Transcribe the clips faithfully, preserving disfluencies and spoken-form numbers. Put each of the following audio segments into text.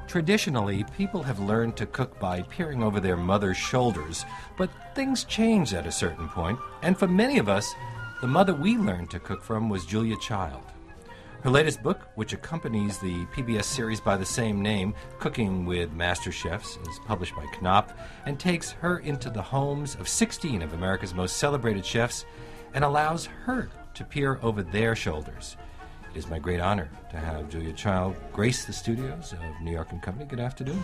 Traditionally, people have learned to cook by peering over their mother's shoulders, but things changed at a certain point, and for many of us, the mother we learned to cook from was Julia Child. Her latest book, which accompanies the P B S series by the same name, Cooking with Master Chefs, is published by Knopf and takes her into the homes of sixteen of America's most celebrated chefs and allows her to peer over their shoulders. It is my great honor to have Julia Child grace the studios of New York and Company. Good afternoon.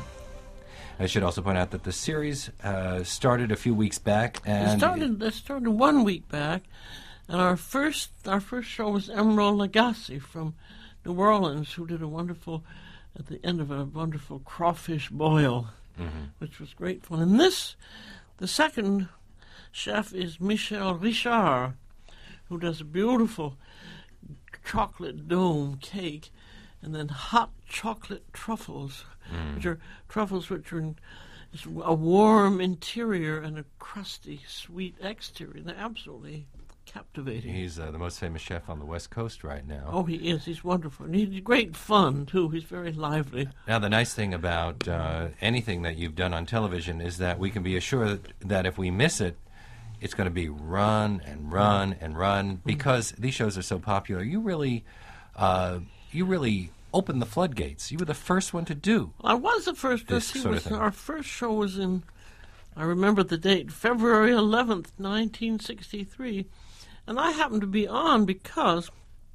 I should also point out that the series uh, started a few weeks back. And it started, it started one week back, and our first our first show was Emeril Lagasse from New Orleans, who did a wonderful, at the end of a wonderful crawfish boil, mm-hmm. which was great fun. And this, the second chef is Michel Richard, who does a beautiful chocolate dome cake, and then hot chocolate truffles, mm. which are truffles which are in a warm interior and a crusty, sweet exterior. They're absolutely captivating. He's uh, the most famous chef on the West Coast right now. Oh, he is. He's wonderful. And he's great fun, too. He's very lively. Now, the nice thing about uh, anything that you've done on television is that we can be assured that if we miss it, it's going to be run and run and run because these shows are so popular. You really, uh, you really opened the floodgates. You were the first one to do. I was the first. This He sort was, of thing. Our first show was in, I remember the date, February eleventh, nineteen sixty-three, and I happened to be on because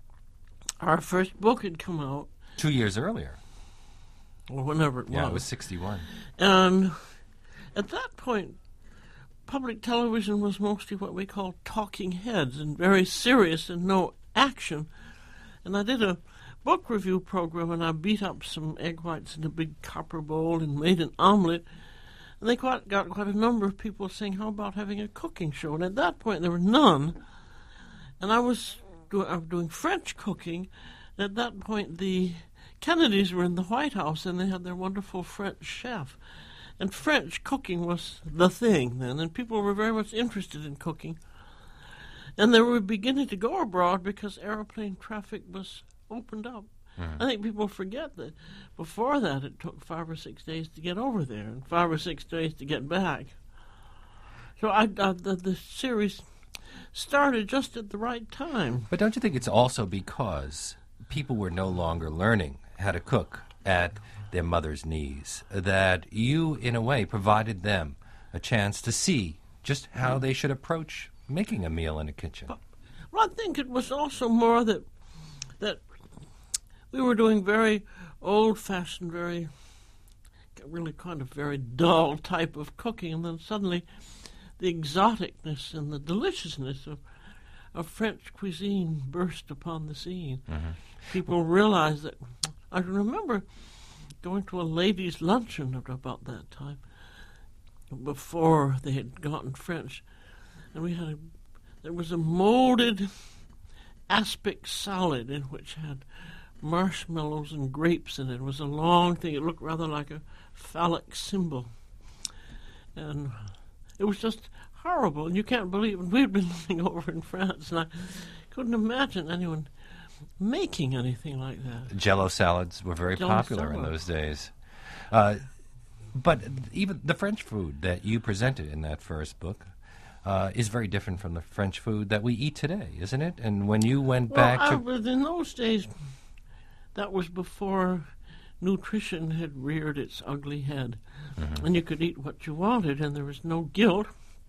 our first book had come out two years earlier, or whenever it was. Yeah, it was sixty-one, and at that point, public television was mostly what we call talking heads and very serious and no action. And I did a book review program, and I beat up some egg whites in a big copper bowl and made an omelet. And they quite, got quite a number of people saying, how about having a cooking show? And at that point, there were none. And I was, do, I was doing French cooking. And at that point, the Kennedys were in the White House, and they had their wonderful French chef. And French cooking was the thing then, and people were very much interested in cooking. And they were beginning to go abroad because airplane traffic was opened up. Mm-hmm. I think people forget that before that it took five or six days to get over there and five or six days to get back. So I, I the, the series started just at the right time. But don't you think it's also because people were no longer learning how to cook at their mother's knees, that you, in a way, provided them a chance to see just how they should approach making a meal in a kitchen? But, well, I think it was also more that that we were doing very old-fashioned, very, really kind of very dull type of cooking, and then suddenly the exoticness and the deliciousness of, of French cuisine burst upon the scene. Mm-hmm. People realized that. I remember going to a ladies' luncheon at about that time, before they had gotten French, and we had a, there was a molded aspic salad in which had marshmallows and grapes in it. It was a long thing. It looked rather like a phallic symbol, and it was just horrible. And you can't believe it. We had been living over in France, and I couldn't imagine anyone making anything like that. Jell-O salads were very Jell-O popular salad. in those days. Uh, but even the French food that you presented in that first book uh, is very different from the French food that we eat today, isn't it? And when you went well, back I, to... but in those days, that was before nutrition had reared its ugly head. Mm-hmm. And you could eat what you wanted, and there was no guilt.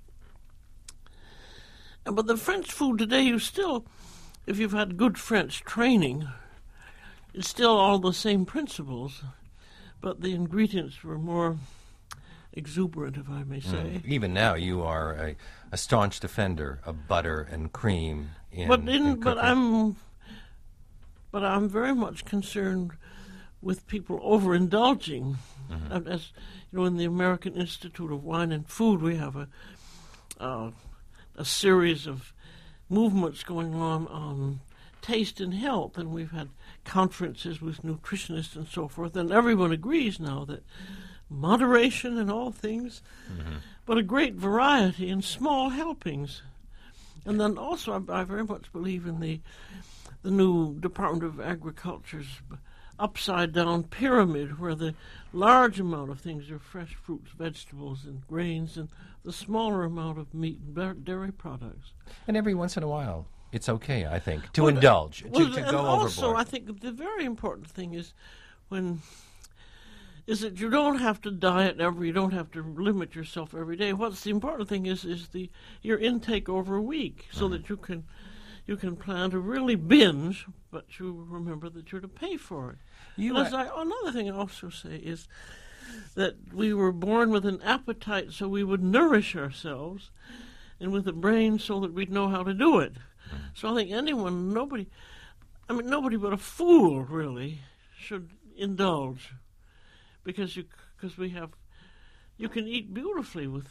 But the French food today, you still... If you've had good French training, it's still all the same principles, but the ingredients were more exuberant, if I may say. Mm. Even now, you are a, a staunch defender of butter and cream in, but in, in but I'm, but I'm very much concerned with people overindulging. Mm-hmm. As you know, in the American Institute of Wine and Food, we have a uh, a series of movements going on on taste and health, and we've had conferences with nutritionists and so forth, and everyone agrees now that moderation in all things, mm-hmm. but a great variety in small helpings. And then also I, I very much believe in the the new Department of Agriculture's upside-down pyramid where the large amount of things are fresh fruits, vegetables, and grains, and the smaller amount of meat and dairy products. And every once in a while, it's okay, I think, to well, indulge, well, to, to and go also, overboard. I think the very important thing is when is that you don't have to diet every, you don't have to limit yourself every day. What's the important thing is is the your intake over a week, so mm-hmm. that you can you can plan to really binge, but you remember that you're to pay for it. You as I, another thing I also say is that we were born with an appetite so we would nourish ourselves, and with a brain so that we'd know how to do it. Mm-hmm. So I think anyone, nobody, I mean nobody but a fool really should indulge. Because you, because we have, you can eat beautifully with,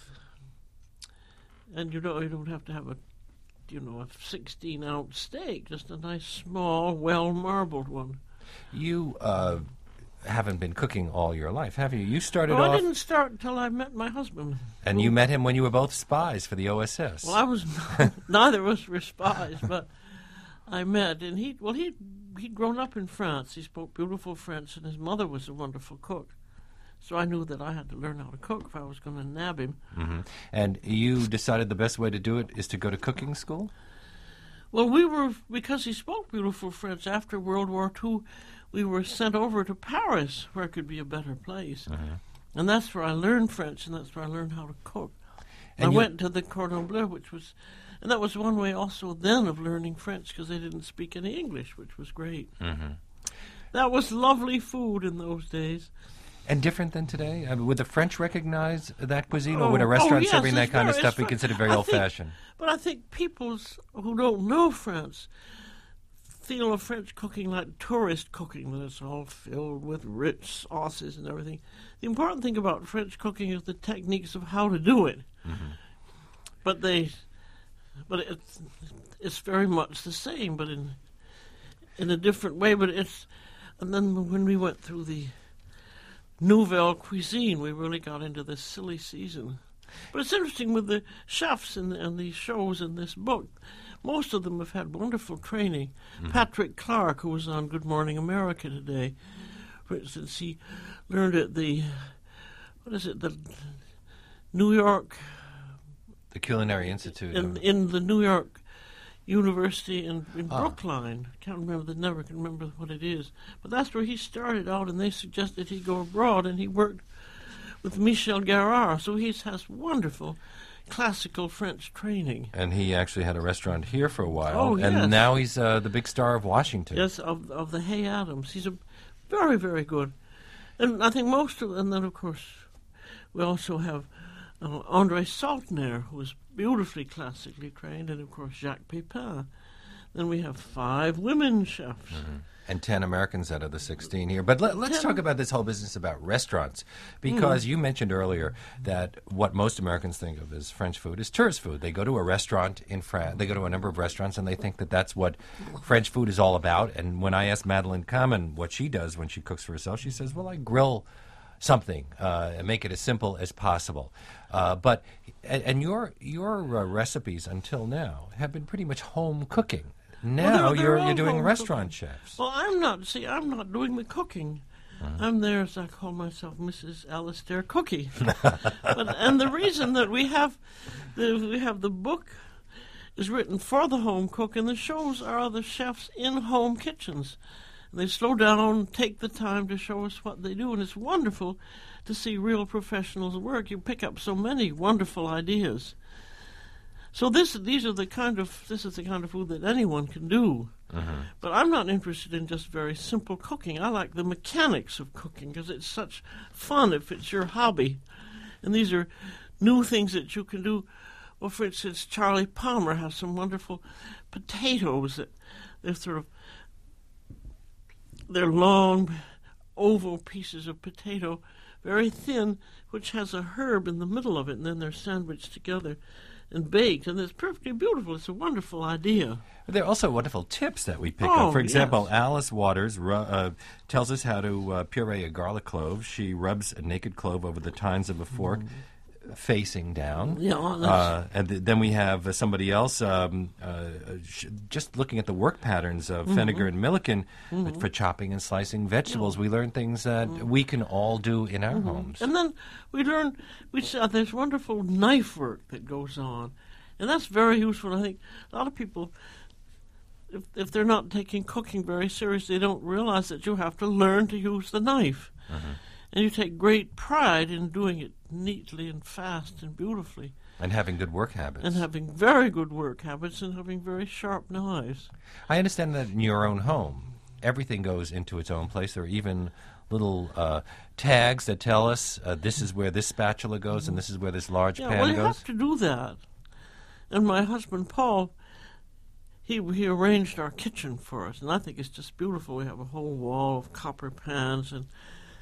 and you don't, you don't have to have a, you know, a sixteen ounce steak, just a nice small, well marbled one. You uh, haven't been cooking all your life, have you? You started well, off. I didn't start until I met my husband. And who, you met him when you were both spies for the O S S. Well, I was neither of us were spies, but I met, and he, well, he he'd grown up in France. He spoke beautiful French, and his mother was a wonderful cook. So I knew that I had to learn how to cook if I was going to nab him. Mm-hmm. And you decided the best way to do it is to go to cooking school? Well, we were, because he spoke beautiful French, after World War Two, we were sent over to Paris, where it could be a better place. Mm-hmm. And that's where I learned French, and that's where I learned how to cook. And I went to the Cordon Bleu, which was, and that was one way also then of learning French, because they didn't speak any English, which was great. Mm-hmm. That was lovely food in those days. And different than today? I mean, would the French recognize that cuisine, oh, or would a restaurant oh, yes, serving that kind very, of stuff be considered very I old-fashioned? Think, but I think people who don't know French feel of French cooking like tourist cooking, that it's all filled with rich sauces and everything. The important thing about French cooking is the techniques of how to do it. Mm-hmm. But they, but it's it's very much the same, but in in a different way. But it's, and then when we went through the Nouvelle Cuisine, we really got into this silly season. But it's interesting with the chefs and, and the shows in this book. Most of them have had wonderful training. Mm-hmm. Patrick Clark, who was on Good Morning America today, for instance, he learned at the, what is it, the New York... The Culinary Institute. In, in the New York University in, in ah. Brookline. I can't remember, the never can remember what it is. But that's where he started out, and they suggested he go abroad, and he worked with Michel Garard. So he has wonderful classical French training. And he actually had a restaurant here for a while. Oh, and yes. now he's uh, the big star of Washington. Yes, of of the Hay Adams. He's a very, very good. And I think most of, and then of course we also have uh, André Saltner, who is beautifully classically trained, and of course Jacques Pépin. Then we have five women chefs. Mm-hmm. And ten Americans out of the sixteen here. But let, let's ten. talk about this whole business about restaurants, because mm. you mentioned earlier that what most Americans think of as French food is tourist food. They go to a restaurant in France, they go to a number of restaurants, and they think that that's what French food is all about. And when I ask Madeleine Kamen what she does when she cooks for herself, she says, well, I grill something uh, and make it as simple as possible. Uh, but and, and your your uh, recipes until now have been pretty much home cooking. Now well, they're, they're you're you're doing restaurant cooking. chefs. Well, I'm not. See, I'm not doing the cooking. Uh-huh. I'm there, as I call myself, Missus Alistair Cookie. but, and the reason that we have the we have the book is written for the home cook, and the shows are the chefs in home kitchens. And they slow down, take the time to show us what they do, and it's wonderful to see real professionals work. You pick up so many wonderful ideas. So this, these are the kind of this is the kind of food that anyone can do. Uh-huh. But I'm not interested in just very simple cooking. I like the mechanics of cooking because it's such fun if it's your hobby. And these are new things that you can do. Well, for instance, Charlie Palmer has some wonderful potatoes that they're sort of they're long, oval pieces of potato, very thin, which has a herb in the middle of it, and then they're sandwiched together and baked, and it's perfectly beautiful. It's a wonderful idea. There are also wonderful tips that we pick oh, up. For example, yes. Alice Waters ru- uh, tells us how to uh, puree a garlic clove. She rubs a naked clove over the tines of a fork. Mm. facing down. Yeah, uh, and th- then we have uh, somebody else um, uh, sh- just looking at the work patterns of mm-hmm. Feniger and Milliken mm-hmm. for chopping and slicing vegetables. Yeah. We learn things that mm-hmm. we can all do in our mm-hmm. homes. And then we learn we saw there's wonderful knife work that goes on, and that's very useful. I think a lot of people, if if they're not taking cooking very seriously, they don't realize that you have to learn to use the knife. Mm-hmm. And you take great pride in doing it neatly and fast and beautifully. And having good work habits. And having very good work habits and having very sharp knives. I understand that in your own home, everything goes into its own place. There are even little uh, tags that tell us uh, this is where this spatula goes mm-hmm. and this is where this large yeah, pan well, goes. You have to do that. And my husband, Paul, he he arranged our kitchen for us. And I think it's just beautiful. We have a whole wall of copper pans and...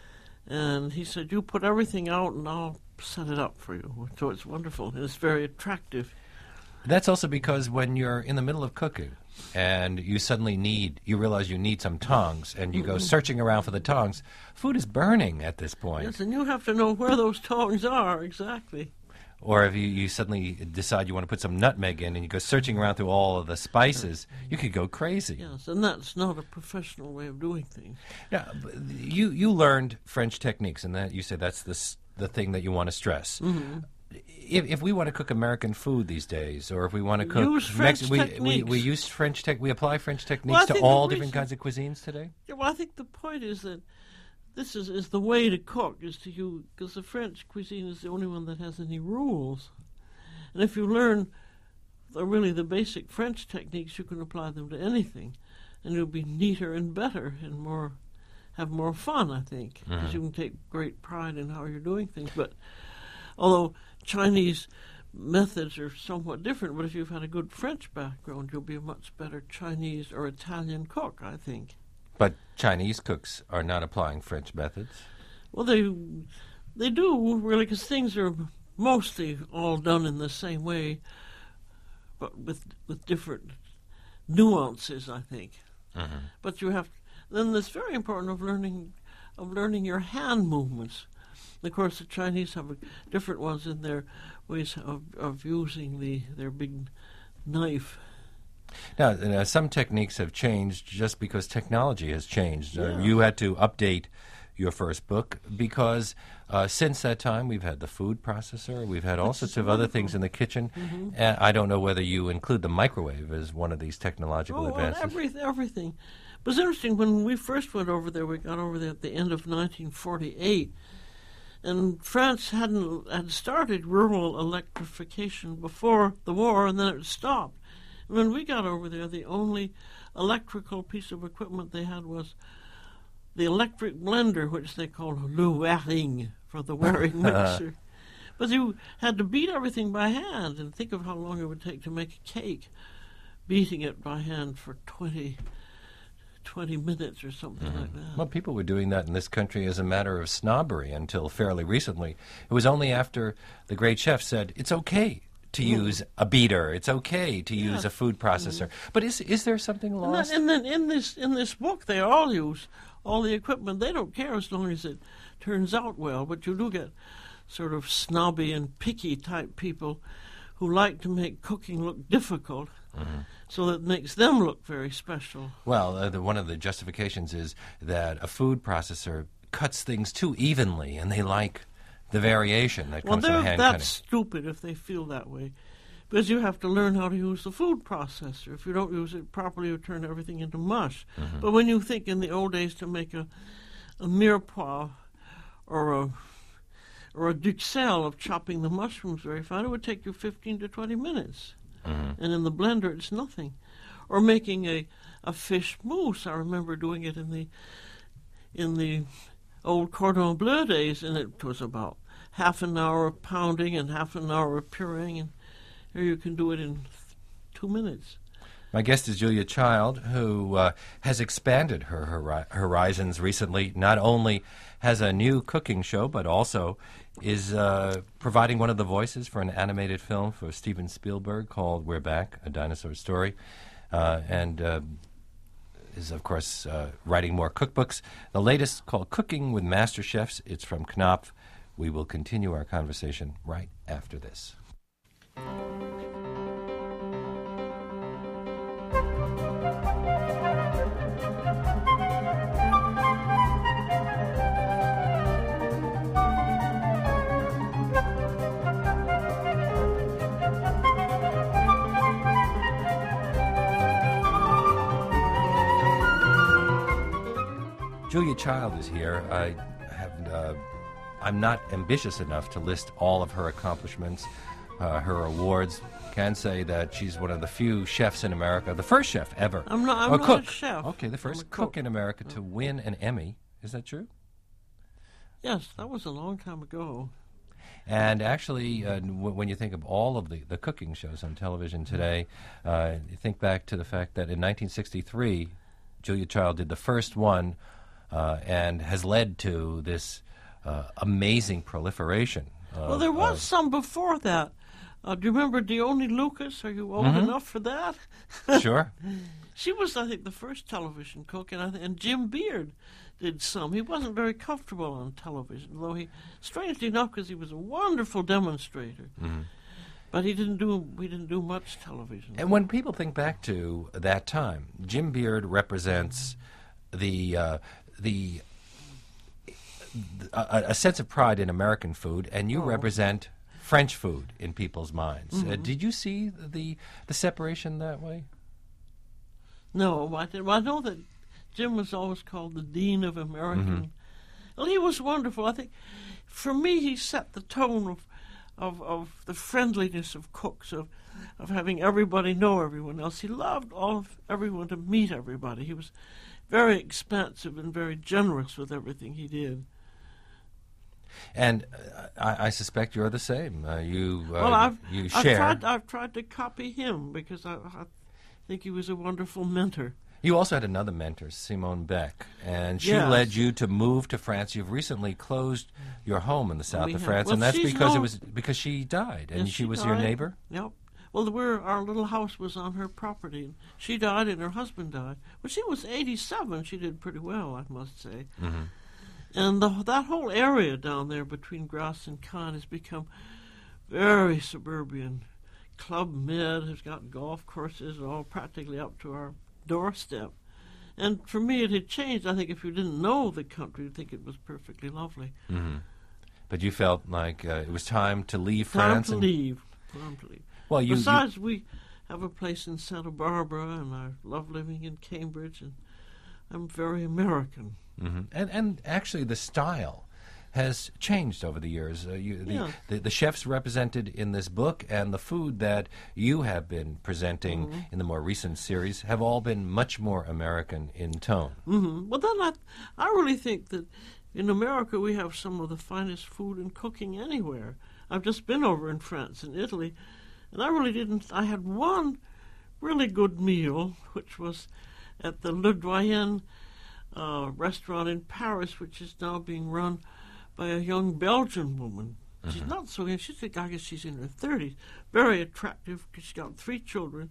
And he said, you put everything out and I'll set it up for you. So it's wonderful. And it's very attractive. That's also because when you're in the middle of cooking and you suddenly need, you realize you need some tongs and you go searching around for the tongs, food is burning at this point. Yes, and you have to know where those tongs are, exactly. Or if you, you suddenly decide you want to put some nutmeg in and you go searching around through all of the spices, you could go crazy. Yes, and that's not a professional way of doing things. Now, you you learned French techniques, and that you said that's the the thing that you want to stress. Mm-hmm. If, if we want to cook American food these days, or if we want to cook use French Mex- we, techniques. We, we use French tech. We apply French techniques well, to all different kinds of cuisines today. Yeah, well, I think the point is that this is, is the way to cook, is to use, because the French cuisine is the only one that has any rules. And if you learn the, really the basic French techniques, you can apply them to anything. And it'll be neater and better and more, have more fun, I think. Because mm-hmm. you can take great pride in how you're doing things. But although Chinese methods are somewhat different, but if you've had a good French background, you'll be a much better Chinese or Italian cook, I think. But Chinese cooks are not applying French methods? Well, they they do, really, because things are mostly all done in the same way, but with with different nuances, I think. Mm-hmm. But you have, then it's very important of learning of learning your hand movements. Of course, the Chinese have a, different ones in their ways of, of using the their big knife. Now, uh, some techniques have changed just because technology has changed. Yeah. Uh, you had to update your first book because uh, since that time we've had the food processor, we've had all That's sorts of wonderful. other things in the kitchen. Mm-hmm. Uh, I don't know whether you include the microwave as one of these technological oh, advances. Oh, everything, everything. It was interesting, when we first went over there, we got over there at the end of nineteen forty-eight, and France hadn't had started rural electrification before the war, and then it stopped. When we got over there, the only electrical piece of equipment they had was the electric blender, which they called le waring, for the waring mixer. But you had to beat everything by hand, and think of how long it would take to make a cake, beating it by hand for twenty, twenty minutes or something mm-hmm. like that. Well, people were doing that in this country as a matter of snobbery until fairly recently. It was only after the great chef said, it's okay to use a beater. It's okay to yeah. use a food processor. Mm-hmm. But is is there something lost? And then, and then in this in this book, they all use all the equipment. They don't care as long as it turns out well. But you do get sort of snobby and picky type people who like to make cooking look difficult, mm-hmm. so that it makes them look very special. Well, uh, the, one of the justifications is that a food processor cuts things too evenly, and they like the variation that comes well, from hand that's cutting. Stupid if they feel that way, because you have to learn how to use the food processor. If you don't use it properly, you turn everything into mush. Mm-hmm. But when you think in the old days to make a, a mirepoix or a or a duxelles of chopping the mushrooms very fine, it would take you fifteen to twenty minutes. Mm-hmm. And in the blender, it's nothing. Or making a, a fish mousse. I remember doing it in the in the old cordon bleu days, and it was about half an hour of pounding and half an hour of pureeing, and here you can do it in th- two minutes. My guest is Julia Child, who uh, has expanded her hori- horizons recently. Not only has a new cooking show, but also is uh, providing one of the voices for an animated film for Steven Spielberg called We're Back, A Dinosaur Story, uh, and uh, is, of course, uh, writing more cookbooks. The latest, called Cooking with Master Chefs. It's from Knopf, We will continue our conversation right after this. Julia Child is here. I have, uh, I'm not ambitious enough to list all of her accomplishments, uh, her awards. Can say that she's one of the few chefs in America, the first chef ever. I'm not, I'm or not cook. a chef. Okay, the first cook. cook in America to win an Emmy. Is that true? Yes, that was a long time ago. And actually, uh, w- when you think of all of the, the cooking shows on television today, uh, you think back to the fact that in nineteen sixty-three, Julia Child did the first one uh, and has led to this uh, amazing proliferation. Of, well, there was of some before that. Uh, do you remember Dione Lucas? Are you old mm-hmm. enough for that? Sure. She was, I think, the first television cook, and, I th- and Jim Beard did some. He wasn't very comfortable on television, though he, strangely enough, because he was a wonderful demonstrator. Mm-hmm. But he didn't do we didn't do much television. And when people think back to that time, Jim Beard represents the uh, the a, a sense of pride in American food, and you oh. represent French food in people's minds. Mm-hmm. Uh, did you see the the separation that way? No, I didn't. Well, I know that Jim was always called the Dean of American. Mm-hmm. Well, he was wonderful. I think, for me, he set the tone of of, of the friendliness of cooks, of of having everybody know everyone else. He loved all of everyone to meet everybody. He was very expansive and very generous with everything he did. And uh, I, I suspect you're the same. Uh, you uh, well, I've, you I've share. Tried, I've tried to copy him because I, I think he was a wonderful mentor. You also had another mentor, Simone Beck, and she yes. led you to move to France. You've recently closed your home in the south we of have, France, well, and that's she's because known, it was because she died, and yes, she, she was died. your neighbor. Yep. Well, we're, our little house was on her property. And she died, and her husband died. Well, she was eighty-seven. She did pretty well, I must say. Mm-hmm. And the, that whole area down there between Grasse and Cannes has become very suburban. Club Med has got golf courses all practically up to our doorstep. And for me, it had changed. I think if you didn't know the country, you'd think it was perfectly lovely. Mm-hmm. But you felt like uh, it was time to leave Time France. to and leave. Time to leave. Well, you, Besides, you, we have a place in Santa Barbara, and I love living in Cambridge, and I'm very American. Mm-hmm. And and actually, the style has changed over the years. Uh, you, the, yeah. the the chefs represented in this book and the food that you have been presenting mm-hmm. in the more recent series have all been much more American in tone. Mm-hmm. Well, then I, I really think that in America we have some of the finest food and cooking anywhere. I've just been over in France and Italy, and I really didn't. I had one really good meal, which was at the Le Doyen uh, restaurant in Paris, which is now being run by a young Belgian woman. Mm-hmm. She's not so young. She's, I guess she's in her thirties. Very attractive. She's got three children.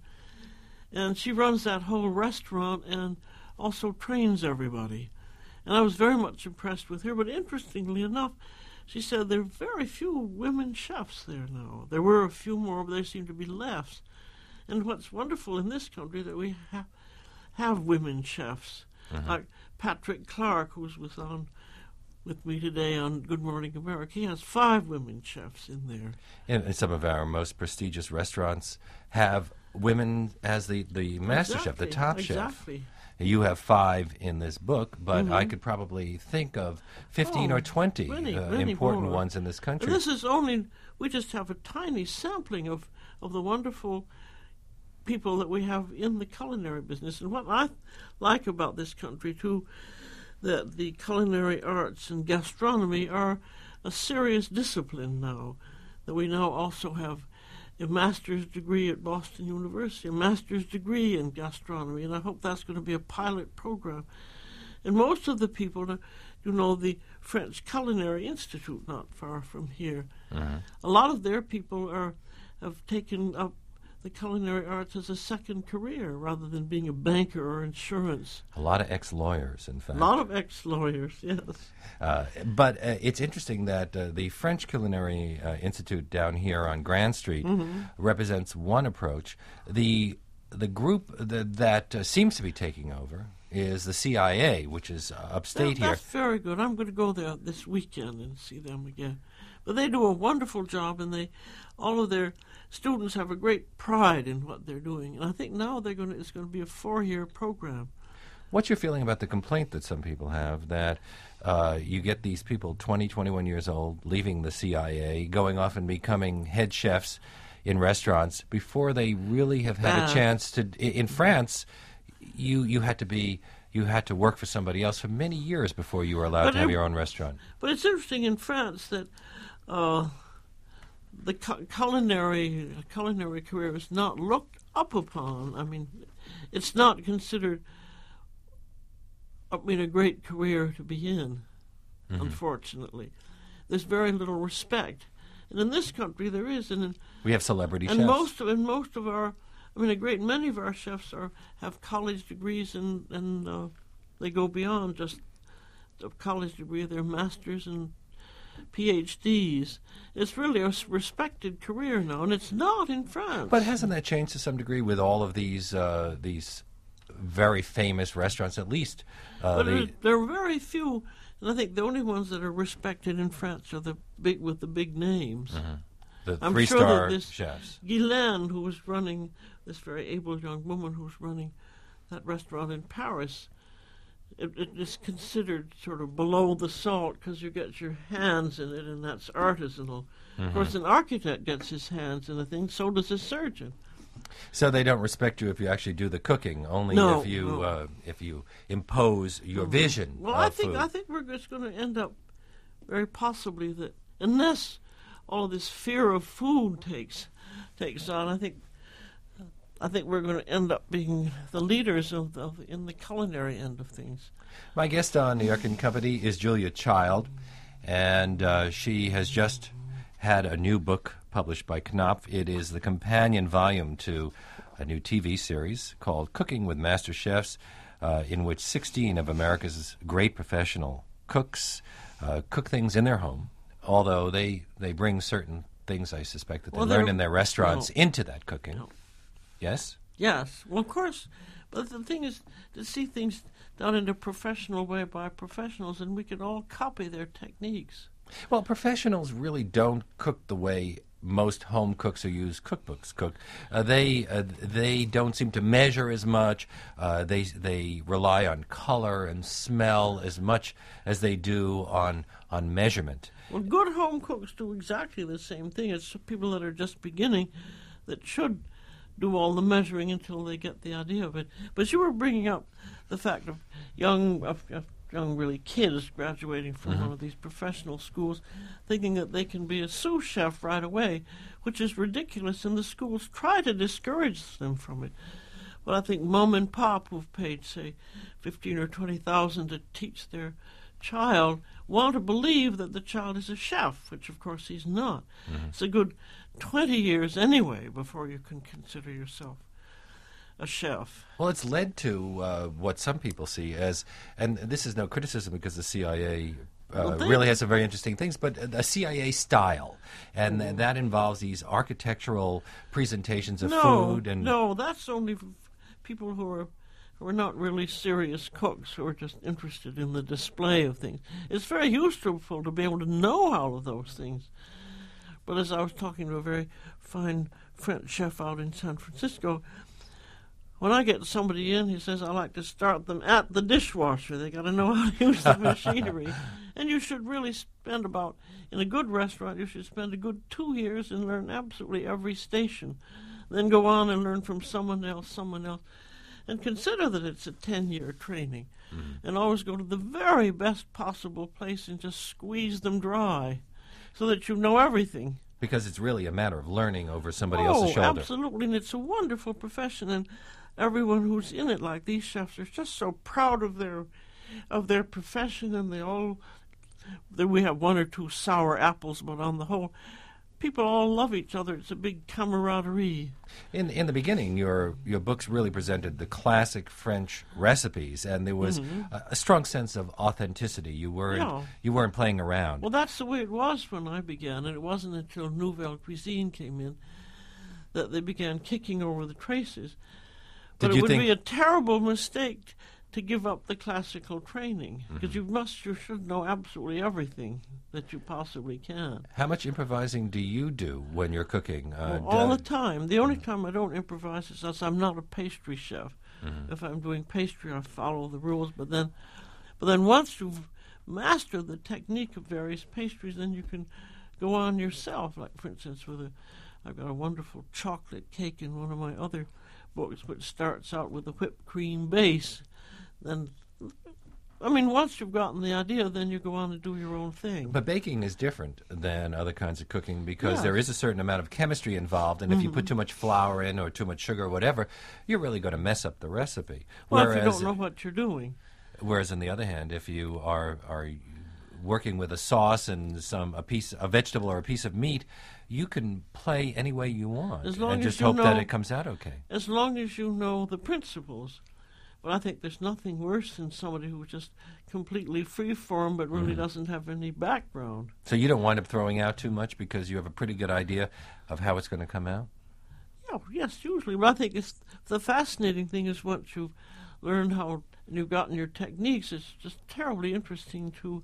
And she runs that whole restaurant and also trains everybody. And I was very much impressed with her. But interestingly enough, she said there are very few women chefs there now. There were a few more, but there seem to be less. And what's wonderful in this country that we ha- have women chefs. Mm-hmm. Like Patrick Clark, who's was on with me today on Good Morning America. He has five women chefs in there. And some of our most prestigious restaurants have women as the, the master exactly. chef, the top exactly. chef. You have five in this book, but mm-hmm. I could probably think of fifteen oh, or twenty many, uh, many important more. ones in this country. And this is only, we just have a tiny sampling of, of the wonderful people that we have in the culinary business. And what I like about this country, too, that the culinary arts and gastronomy are a serious discipline now, that we now also have a master's degree at Boston University, a master's degree in gastronomy, and I hope that's going to be a pilot program. And most of the people, you know, the French Culinary Institute, not far from here, uh-huh. a lot of their people are have taken up the culinary arts as a second career rather than being a banker or insurance. A lot of ex-lawyers, in fact. A lot of ex-lawyers, yes. Uh, but uh, it's interesting that uh, the French Culinary uh, Institute down here on Grand Street mm-hmm. represents one approach. The the group that, that uh, seems to be taking over is the C I A, which is uh, upstate that, here. That's very good. I'm going to go there this weekend and see them again. But they do a wonderful job, and they, all of their students have a great pride in what they're doing. And I think now they're going to, it's going to be a four-year program. What's your feeling about the complaint that some people have that uh, you get these people twenty, twenty-one years old leaving the C I A, going off and becoming head chefs in restaurants before they really have had Uh, a chance to? In France, you you had to be you had to work for somebody else for many years before you were allowed But to have it- your own restaurant. But it's interesting in France that uh, the cu- culinary culinary career is not looked up upon. I mean, it's not considered, I mean, a great career to be in, Mm-hmm. unfortunately. There's very little respect. And in this country there is, and in, We have celebrity and chefs. most of and most of our, I mean, a great many of our chefs are have college degrees, and and uh, they go beyond just the college degree. They're masters and P H Ds. It's really a s- respected career now, and it's not in France. But hasn't that changed to some degree with all of these uh, these very famous restaurants? At least uh, But they, there, there are very few, and I think the only ones that are respected in France are the big with the big names. the I'm three sure star that this chefs. Guylaine, who was running, this very able young woman who was running that restaurant in Paris, it, it is considered sort of below the salt because you get your hands in it, and that's artisanal. Of course, an architect gets his hands in a thing, so does a surgeon. So they don't respect you if you actually do the cooking, only No, if you no. uh, if you impose your vision Well, of I think food. I think we're just going to end up very possibly that unless all of this fear of food takes takes on, I think I think we're going to end up being the leaders of, the, of in the culinary end of things. My guest on New York and Company is Julia Child, and uh, she has just had a new book published by Knopf. It is the companion volume to a new T V series called Cooking with Master Chefs, uh, in which sixteen of America's great professional cooks uh, cook things in their home, although they, they bring certain things, I suspect, that they Well, learn they're- in their restaurants no. into that cooking. No. Yes? Yes, well, of course, but the thing is to see things done in a professional way by professionals, and we can all copy their techniques. Well, professionals really don't cook the way most home cooks who use cookbooks cook. Uh, they uh, they don't seem to measure as much. Uh, they they rely on color and smell as much as they do on on measurement. Well, good home cooks do exactly the same thing. It's people that are just beginning that should do all the measuring until they get the idea of it. But you were bringing up the fact of young, of, of young really kids graduating from Mm-hmm. one of these professional schools, thinking that they can be a sous chef right away, which is ridiculous, and the schools try to discourage them from it. But I think mom and pop, who've paid, say, fifteen or twenty thousand to teach their child, want to believe that the child is a chef, which of course he's not. Mm-hmm. It's a good twenty years anyway before you can consider yourself a chef. Well, it's led to uh, what some people see as, and this is no criticism because the C I A uh, Well, they- really has some very interesting things, but a C I A style, and th- that involves these architectural presentations of no, food and no, that's only f- people who are who are not really serious cooks, who are just interested in the display of things. It's very useful to be able to know all of those things. But as I was talking to a very fine French chef out in San Francisco, when I get somebody in, he says, I like to start them at the dishwasher. They got to know how to use the machinery. And you should really spend about, in a good restaurant, you should spend a good two years and learn absolutely every station. Then go on and learn from someone else, someone else. And consider that it's a ten-year training. Mm-hmm. And always go to the very best possible place and just squeeze them dry so that you know everything. because it's really a matter of learning over somebody oh, else's shoulder. Absolutely, and it's a wonderful profession, and everyone who's in it, like these chefs, are just so proud of their of their profession, and they all. Then we have one or two sour apples, but on the whole, people all love each other. It's a big camaraderie. In in the beginning, your your books really presented the classic French recipes, and there was Mm-hmm. a, a strong sense of authenticity. You weren't Yeah. you weren't playing around. Well, that's the way it was when I began, and it wasn't until Nouvelle Cuisine came in that they began kicking over the traces. But Did it you would think- be a terrible mistake to give up the classical training, because Mm-hmm. you must, you should know absolutely everything that you possibly can. How much improvising do you do when you're cooking? Uh, Well, all do- the time. The only time I don't improvise is as I'm not a pastry chef. Mm-hmm. If I'm doing pastry, I follow the rules. But then, but then once you've mastered the technique of various pastries, then you can go on yourself. Like, for instance, with a, I've got a wonderful chocolate cake in one of my other books, which starts out with a whipped cream base. Then, I mean, once you've gotten the idea, then you go on to do your own thing. But baking is different than other kinds of cooking because Yes. there is a certain amount of chemistry involved, and if you Mm-hmm. put too much flour in or too much sugar or whatever, you're really going to mess up the recipe. Well, if you don't know what you're doing. Whereas on the other hand, if you are are working with a sauce and some a piece a vegetable or a piece of meat, you can play any way you want As long and as just you hope that know- it comes out okay. As long as you know the principles. But I think there's nothing worse than somebody who's just completely free-form but really doesn't have any background. So you don't wind up throwing out too much because you have a pretty good idea of how it's going to come out? Yeah, yes, usually. But I think it's the fascinating thing is once you've learned how and you've gotten your techniques, it's just terribly interesting to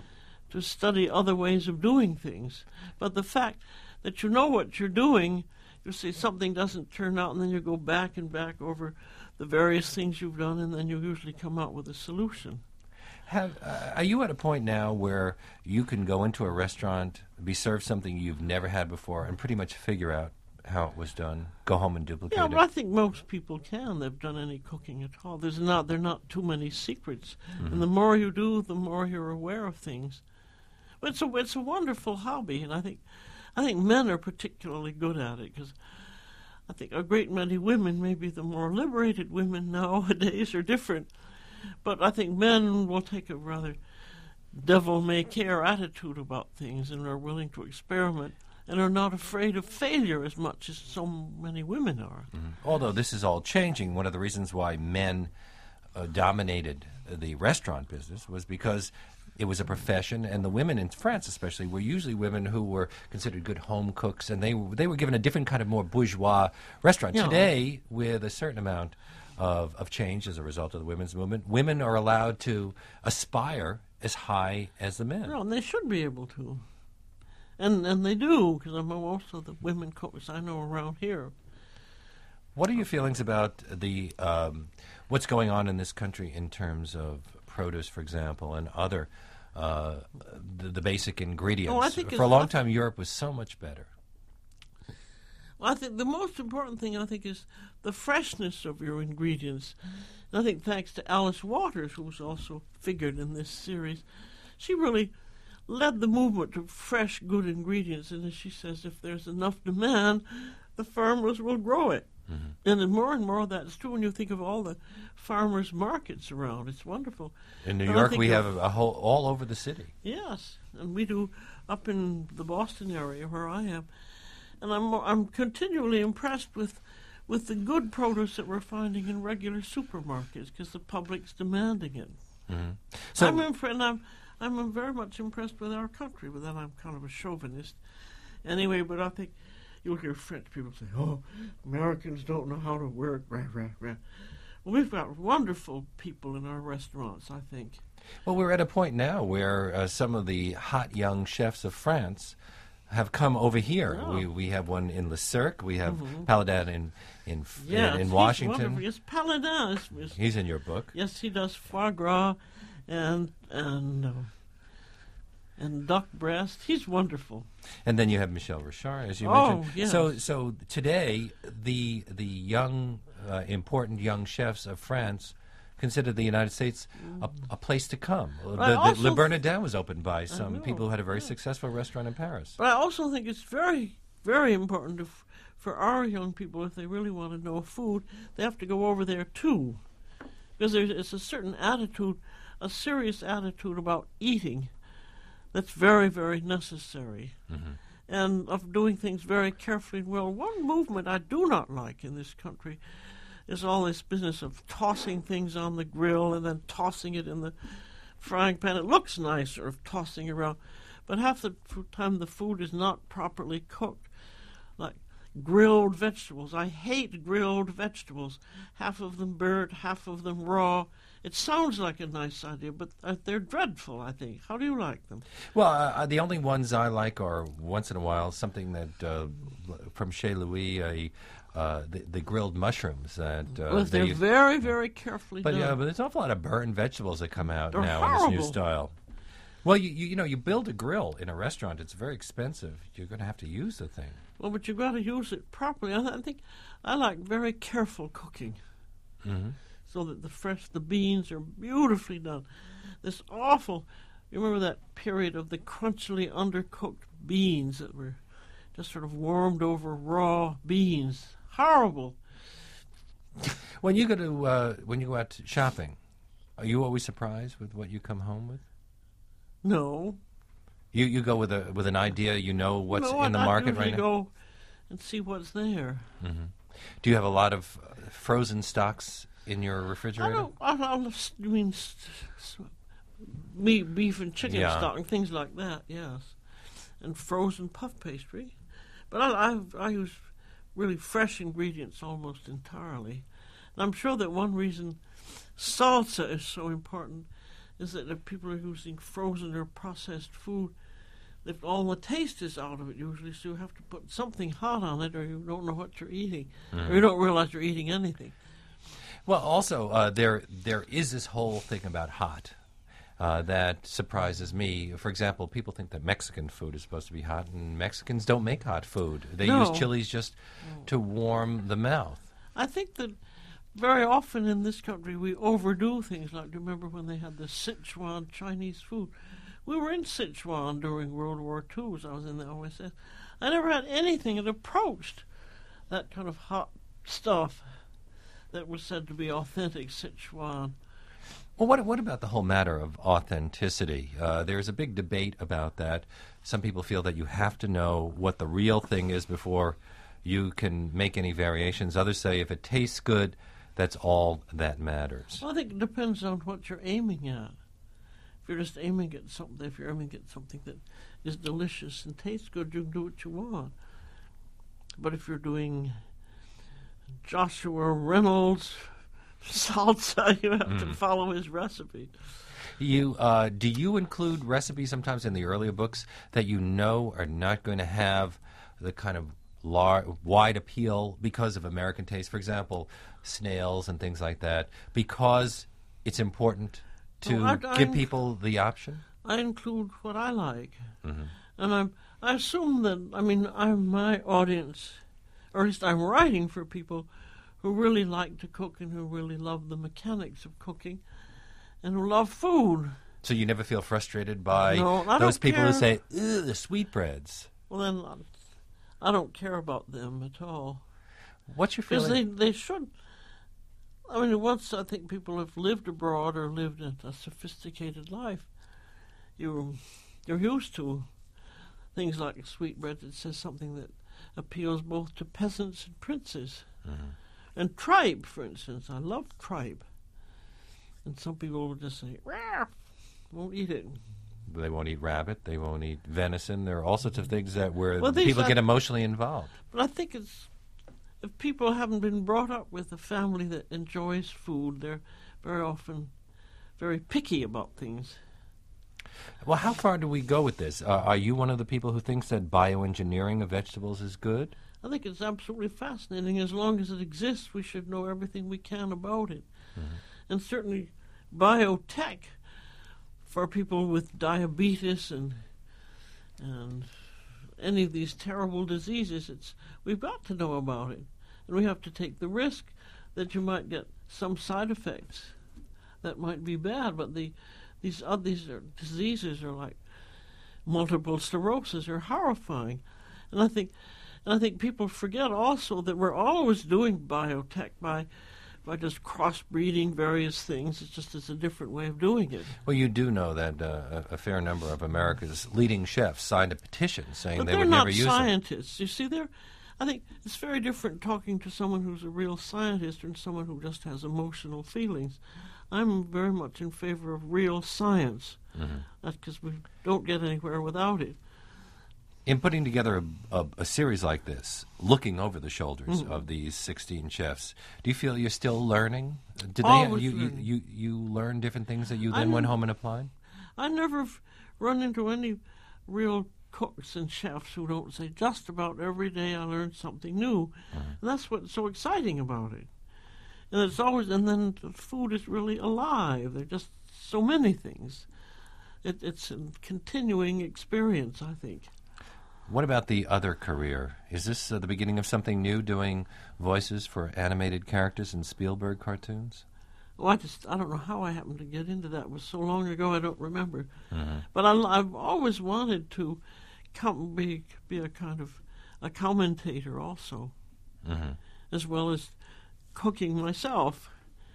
to study other ways of doing things. But the fact that you know what you're doing, you see something doesn't turn out, and then you go back and back over the various things you've done, and then you usually come out with a solution. Have, uh, are you at a point now where you can go into a restaurant, be served something you've never had before, and pretty much figure out how it was done, go home and duplicate Yeah, it? but I think most people can. They've done any cooking at all. There's not there are not too many secrets, and the more you do, the more you're aware of things. But it's a it's a wonderful hobby, and I think I think men are particularly good at it because I think a great many women, maybe the more liberated women nowadays, are different. But I think men will take a rather devil-may-care attitude about things and are willing to experiment and are not afraid of failure as much as so many women are. Although this is all changing, one of the reasons why men uh, dominated the restaurant business was because it was a profession, and the women in France especially were usually women who were considered good home cooks, and they, they were given a different kind of more bourgeois restaurant. Yeah. Today, with a certain amount of, of change as a result of the women's movement, women are allowed to aspire as high as the men. No, and they should be able to. And and they do, because I'm also the women cooks I know around here. What are your feelings about the um, what's going on in this country in terms of produce, for example, and other uh, the, the basic ingredients? Oh, I think for a it's- long time, Europe was so much better. Well, I think the most important thing, I think, is the freshness of your ingredients. And I think thanks to Alice Waters, who's also figured in this series, she really led the movement to fresh, good ingredients. And as she says, if there's enough demand, the farmers will grow it. Mm-hmm. And then more and more of that is true when you think of all the farmers' markets around. It's wonderful. In New And I York, think we the- have a, a whole all over the city. Yes, and we do up in the Boston area where I am, and I'm I'm continually impressed with with the good produce that we're finding in regular supermarkets because the public's demanding it. Mm-hmm. So, I'm imp- and I'm I'm very much impressed with our country, but then I'm kind of a chauvinist anyway. But I think you'll hear French people say, "Oh, Americans don't know how to work." Rah, rah, rah. Well, we've got wonderful people in our restaurants, I think. well, we're at a point now where uh, some of the hot young chefs of France have come over here. Oh. We we have one in Le Cirque. We have Paladin in in F- Yeah, in, in he's Washington. wonderful. Yes, Paladin is, is He's in your book. Yes, he does foie gras and and uh, and duck breast. He's wonderful. And then you have Michel Richard, as you Oh, mentioned. yes. So, so today, the the young, uh, important young chefs of France consider the United States a, a place to come. I The, the, also Le th- Bernardin was opened by some know, people who had a very yeah. successful restaurant in Paris. But I also think it's very, very important to, f- for our young people, if they really want to know food, they have to go over there too, because there's it's a certain attitude, a serious attitude about eating, that's very, very necessary. Mm-hmm. and of doing things very carefully and well. One movement I do not like in this country is all this business of tossing things on the grill and then tossing it in the frying pan. It looks nicer of tossing around, but half the time the food is not properly cooked. Like grilled vegetables. I hate grilled vegetables. Half of them burnt, half of them raw. It sounds like a nice idea, but uh, they're dreadful, I think. How do you like them? Well, uh, the only ones I like are, once in a while, something that, uh, from Chez Louis, a Uh, the, the grilled mushrooms that uh, well, they're they, very, very carefully but done. yeah, but there's an awful lot of burnt vegetables that come out They're now horrible. in this new style. Well, you, you you know, you build a grill in a restaurant. It's very expensive. You're going to have to use the thing. Well, but you've got to use it properly. I, th- I think I like very careful cooking, Mm-hmm. so that the fresh the beans are beautifully done. This awful. You remember that period of the crunchily undercooked beans that were just sort of warmed over raw beans. Horrible. When you go to uh, when you go out shopping, are you always surprised with what you come home with? No. You you go with a with an idea. You know what's no, in the I, market I right now. go and see what's there. Mm-hmm. Do you have a lot of uh, frozen stocks in your I refrigerator? don't. I don't. I mean, s- s- meat, beef, and chicken Yeah. stock and things like that. Yes, and frozen puff pastry. But I I, I use really fresh ingredients almost entirely. And I'm sure that one reason salsa is so important is that if people are using frozen or processed food, if all the taste is out of it usually, so you have to put something hot on it or you don't know what you're eating, Mm. or you don't realize you're eating anything. Well, also uh, there there is this whole thing about hot uh, that surprises me. For example, people think that Mexican food is supposed to be hot, and Mexicans don't make hot food. They No. use chilies just to warm the mouth. I think that very often in this country we overdo things. Like, do you remember when they had the Sichuan Chinese food? We were in Sichuan during World War Two, as I was in the O S S. I never had anything that approached that kind of hot stuff that was said to be authentic Sichuan. Well, what what about the whole matter of authenticity? Uh, there's a big debate about that. Some people feel that you have to know what the real thing is before you can make any variations. Others say if it tastes good, that's all that matters. Well, I think it depends on what you're aiming at. If you're just aiming at something, if you're aiming at something that is delicious and tastes good, you can do what you want. But if you're doing Joshua Reynolds salsa, you have to follow his recipe. You uh, do you include recipes sometimes in the earlier books that you know are not going to have the kind of lar- wide appeal because of American taste? For example, snails and things like that, because it's important to Well, I- I give inc- people the option. I include what I like, Mm-hmm. and I'm, I assume that I mean I'm my audience, or at least I'm writing for people who really like to cook and who really love the mechanics of cooking, and who love food. So you never feel frustrated by No, I those don't people who care. say, "Ugh, the sweetbreads." Well, then I don't care about them at all. What's your Because feeling? they, they should. I mean, once I think people have lived abroad or lived a, a sophisticated life, you're, you're used to things like sweetbread that says something that appeals both to peasants and princes. Mhm. And tripe, for instance. I love tripe. And some people will just say, "Rah," won't eat it. They won't eat rabbit. They won't eat venison. There are all sorts of things that where Well, these people are- get emotionally involved. But I think it's, if people haven't been brought up with a family that enjoys food, they're very often very picky about things. Well, how far do we go with this? Uh, are you one of the people who thinks that bioengineering of vegetables is good? I think it's absolutely fascinating. As long as it exists, we should know everything we can about it. Mm-hmm. And certainly biotech for people with diabetes and and any of these terrible diseases, it's we've got to know about it. And we have to take the risk that you might get some side effects that might be bad, but the these uh, these are, diseases are like multiple sclerosis are horrifying. And I think and I think people forget also that we're always doing biotech by by just crossbreeding various things. It's just it's a different way of doing it. Well, you do know that uh, a, a fair number of America's leading chefs signed a petition saying But they they're would not never use them. scientists. You see, they're. I think it's very different talking to someone who's a real scientist and someone who just has emotional feelings. I'm very much in favor of real science. Mm-hmm. That's because we don't get anywhere without it. In putting together a, a, a series like this, looking over the shoulders Mm-hmm. of these sixteen chefs, do you feel you're still learning? Did Always they you, you, learning. you you learn different things that you then I'm- went home and applied? I never have run into any real cooks and chefs who don't say just about every day I learned something new. And that's what's so exciting about it. And it's always, and then the food is really alive. There are just so many things. It, it's a continuing experience, I think. What about the other career? Is this uh, the beginning of something new, doing voices for animated characters in Spielberg cartoons? Well, I just, I don't know how I happened to get into that. It was so long ago I don't remember. Mm-hmm. But I, I've always wanted to come be, be a kind of a commentator also, Mm-hmm. as well as cooking myself.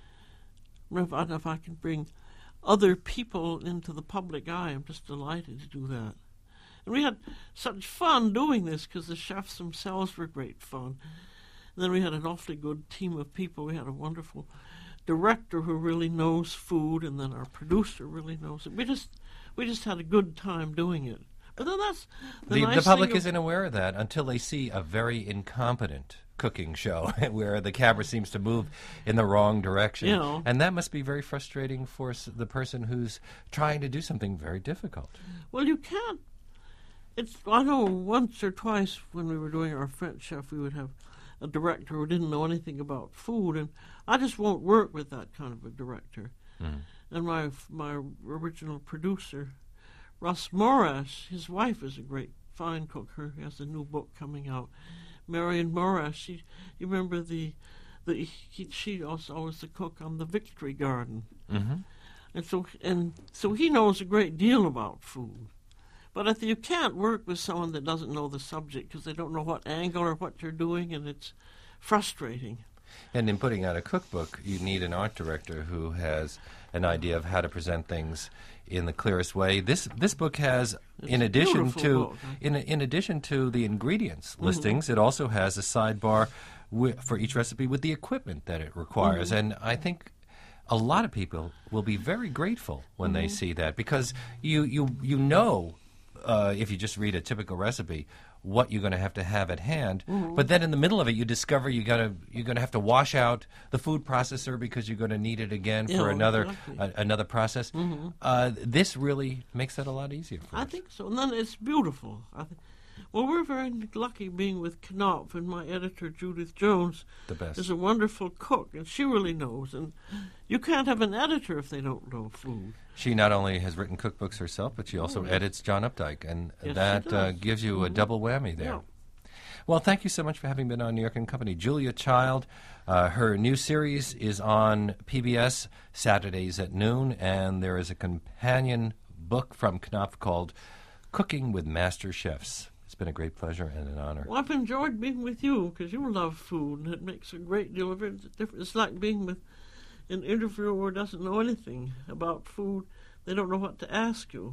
If I, if I can bring other people into the public eye, I'm just delighted to do that. And we had such fun doing this because the chefs themselves were great fun. And then we had an awfully good team of people. We had a wonderful director who really knows food, and then our producer really knows it. We just we just had a good time doing it. But then that's the, The, nice the public thing of- isn't aware of that until they see a very incompetent cooking show where the camera seems to move in the wrong direction. You know. And that must be very frustrating for s- the person who's trying to do something very difficult. Well, you can't. It's. I know once or twice when we were doing our French chef, we would have a director who didn't know anything about food, and I just won't work with that kind of a director. Mm. And my my original producer, Russ Morash, his wife is a great fine cook. Her has a new book coming out. Marion Morash. She, you remember the, the he, she also always the cook on the Victory Garden, Mm-hmm. and so and so he knows a great deal about food. But if you can't work with someone that doesn't know the subject because they don't know what angle or what you're doing, and it's frustrating. And in putting out a cookbook, you need an art director who has an idea of how to present things in the clearest way. This this book has, It's in a addition beautiful to book. in in addition to the ingredients Mm-hmm. listings, it also has a sidebar wi- for each recipe with the equipment that it requires. Mm-hmm. And I think a lot of people will be very grateful when Mm-hmm. they see that, because you you you know, uh, if you just read a typical recipe, what you're going to have to have at hand. Mm-hmm. But then in the middle of it, you discover you're going to you're going to have to wash out the food processor because you're going to need it again for Yeah, another exactly. a, another process. Uh, this really makes that a lot easier for I us. think so. And then it's beautiful. I th- well, we're very lucky being with Knopf, and my editor, Judith Jones, The best. is a wonderful cook, and she really knows. And you can't have an editor if they don't know food. She not only has written cookbooks herself, but she also edits John Updike, and Yes, she that uh, does. gives you a double whammy there. Yeah. Well, thank you so much for having been on New York and Company. Julia Child, uh, her new series is on P B S Saturdays at noon, and there is a companion book from Knopf called Cooking with Master Chefs. It's been a great pleasure and an honor. Well, I've enjoyed being with you because you love food, and it makes a great deal of it difference. It's like being with an interviewer who doesn't know anything about food. They don't know what to ask you.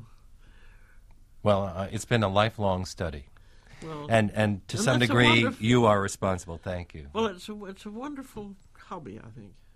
Well, uh, it's been a lifelong study. Well, And and to And some that's a degree, wonderful- you are responsible. Thank you. well, it's a it's a wonderful hobby, I think.